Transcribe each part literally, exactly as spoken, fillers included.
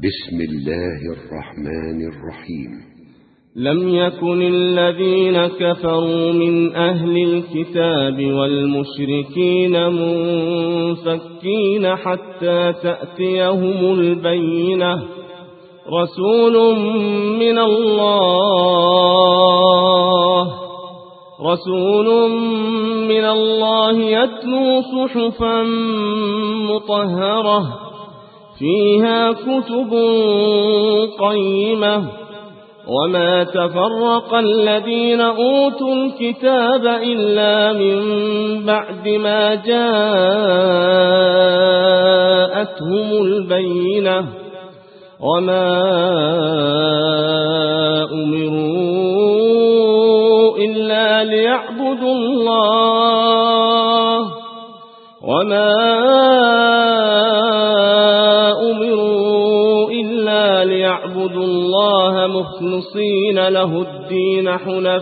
بسم الله الرحمن الرحيم. لم يكن الذين كفروا من أهل الكتاب والمشركين منفكين حتى تأتيهم البينة رسول من الله رسول من الله يتلو صحفا مطهرة فيها كتب قيمة وما تفرق الذين أوتوا الكتاب إلا من بعد ما جاءتهم البينة وما أمروا إلا ليعبدوا الله وما أمروا إلا ليعبدوا الله مخلصين له الدين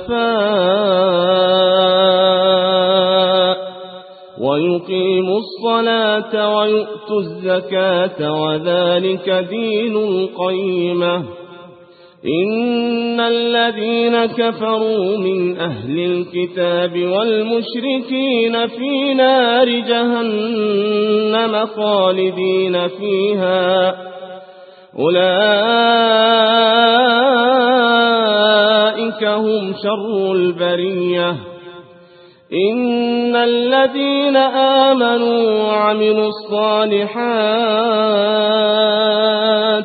حنفاء ويقيموا الصلاة ويؤتوا الزكاة وذلك دين القيمة. إن الذين كفروا من أهل الكتاب والمشركين في نار جهنم خالدين فيها أولئك هم شر البرية. إن الذين آمنوا وعملوا الصالحات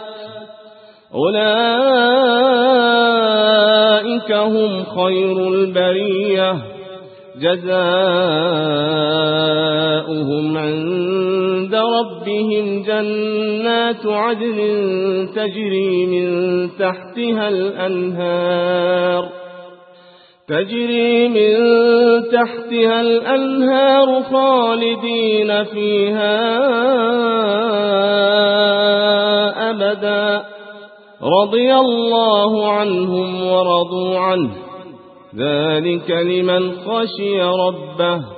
أولئك هم خير البرية جزاؤهم عند ربهم جنات عدن تجري من تحتها الأنهار تجري من تحتها الأنهار خالدين فيها أبدا رضي الله عنهم ورضوا عنه ذلك لمن خشي ربه.